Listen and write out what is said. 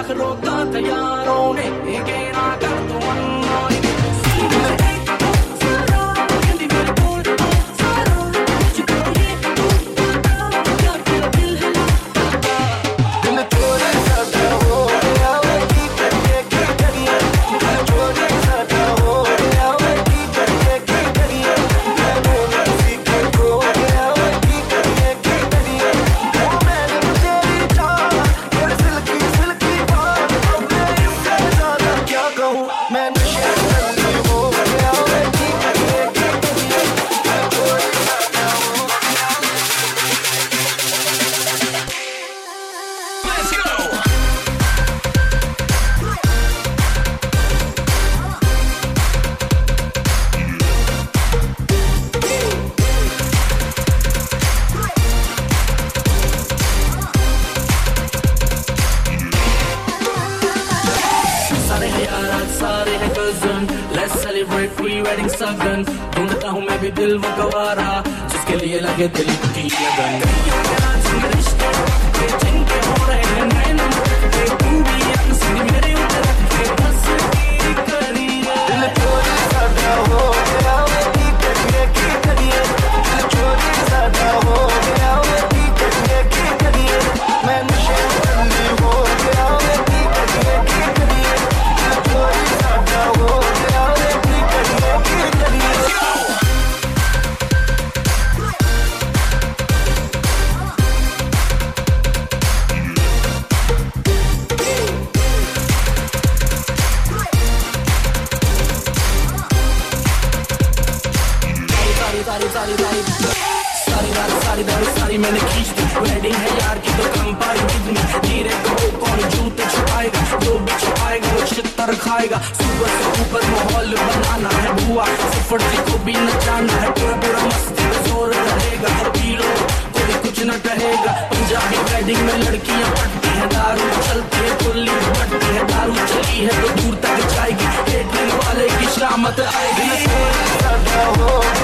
लख रोका तैयारों ने के ना कर तू अनमोल सारे हैं कज़न, let's celebrate pre-wedding सगन। ढूंढता हूँ मैं भी दिल वो गवारा जिसके लिए लगे दिल की लगन। रिश्ते जिनके हो रहे हैं नए नंबर तू भी अंग मेरे उधर बस की करिए दिल चोरी सादा हो गया वो की करिए दिल चोरी सादा हो गया वो की करिए मैं नशे बंदी हो गया वो की करिए चोरी सादा हो गया वो की करिए सारी मैंने खींच दी वेडिंग है यार की तो कम पाई बिजनी धीरे कहो कौन जूते छुपाएगा जो भी छुपाएगा वो छितर खाएगा सुबह से ऊपर माहौल बनाना है बुआ सफर जी को भी नचाना है पूरा मस्ती में जोर रहेगा हर पीलो कोई कुछ न कहेगा पंजाबी वेडिंग में लड़कियां पटती है दारू चलती है कुल्ली बढ़ती है दारू चली है तो दूर तक जाएगी केटरिंग वाले की शामत आएगी